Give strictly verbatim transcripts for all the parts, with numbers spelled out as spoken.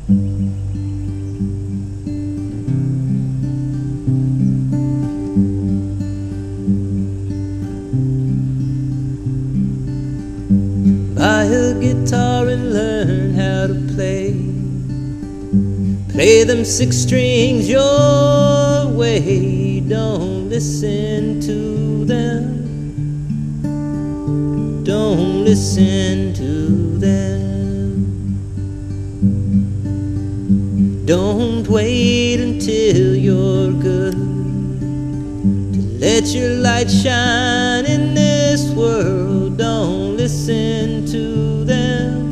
Buy a guitar and learn how to play. Play them six strings your way. Don't listen to them. Don't listen to them. Don't wait until you're good to let your light shine in this world. Don't listen to them.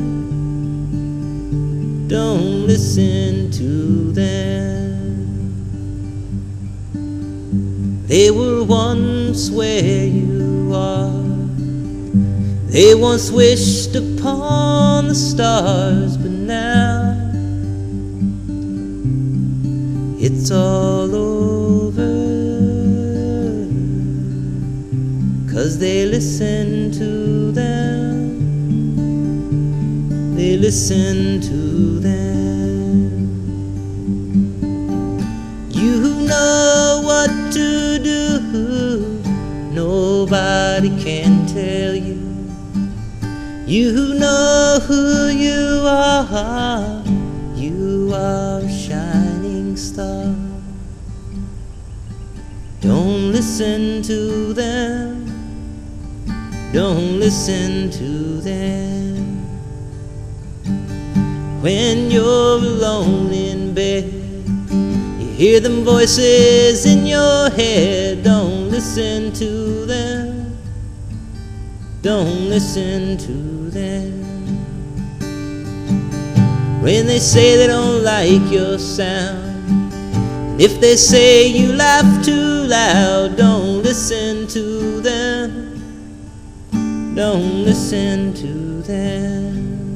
Don't listen to them. They were once where you are. They once wished upon the stars, but now it's all over, 'cause they listen to them. They listen to them. You know what to do. Nobody can tell you. You know who you are. You are a shining star. Don't listen to them. Don't listen to them. When you're alone in bed, you hear them voices in your head. Don't listen to them. Don't listen to them. When they say they don't like your sound, and if they say you laugh too loud, don't listen to them. Don't listen to them.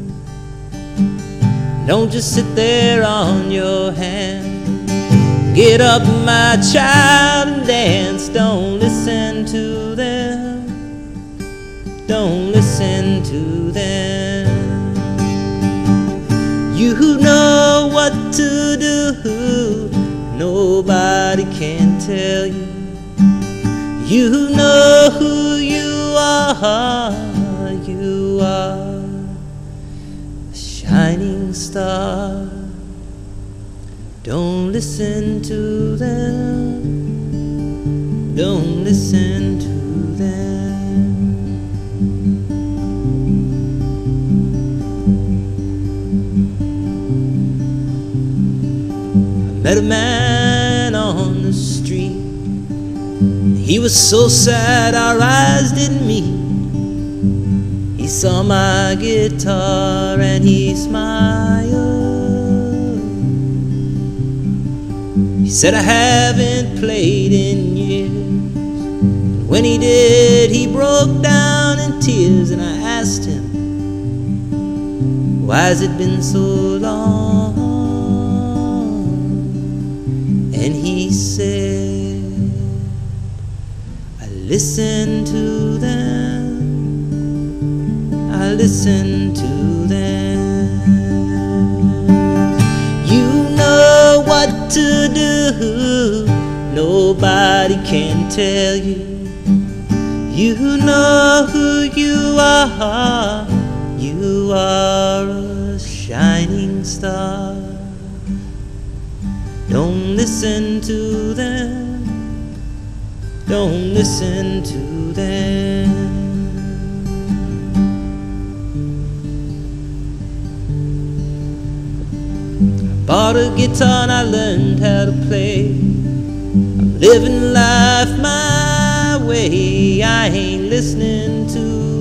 Don't just sit there on your hand. Get up, my child, and dance. Don't listen to them. Don't listen to them. You know what to do. Nobody can tell you. You know who you are. You are a shining star. Don't listen to them. Don't listen to them. Met a man on the street. He was so sad our eyes didn't meet. He saw my guitar and he smiled. He said, I haven't played in years. And when he did, he broke down in tears. And I asked him, why has it been so long? And he said, I listen to them. I listen to them. You know what to do. Nobody can tell you. You know who you are. You are a shining star. Don't listen to them. Don't listen to them. I bought a guitar and I learned how to play. I'm living life my way. I ain't listening to